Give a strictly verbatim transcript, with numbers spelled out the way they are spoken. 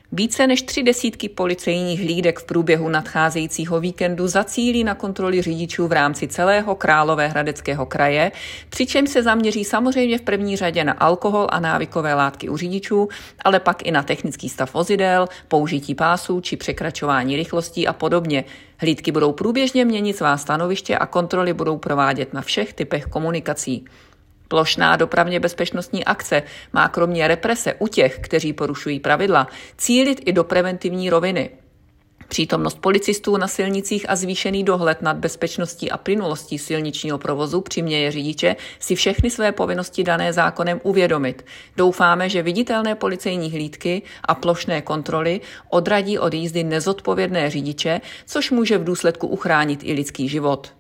Více než tři desítky policejních hlídek v průběhu nadcházejícího víkendu zacílí na kontroly řidičů v rámci celého Královéhradeckého kraje, přičemž se zaměří samozřejmě v první řadě na alkohol a návykové látky u řidičů, ale pak i na technický stav vozidel, použití pásů či překračování rychlostí a podobně. Hlídky budou průběžně měnit svá stanoviště a kontroly budou provádět na všech typech komunikací. Plošná dopravně bezpečnostní akce má kromě represe u těch, kteří porušují pravidla, cílit i do preventivní roviny. Přítomnost policistů na silnicích a zvýšený dohled nad bezpečností a plynulostí silničního provozu přiměje řidiče si všechny své povinnosti dané zákonem uvědomit. Doufáme, že viditelné policejní hlídky a plošné kontroly odradí od jízdy nezodpovědné řidiče, což může v důsledku uchránit i lidský život.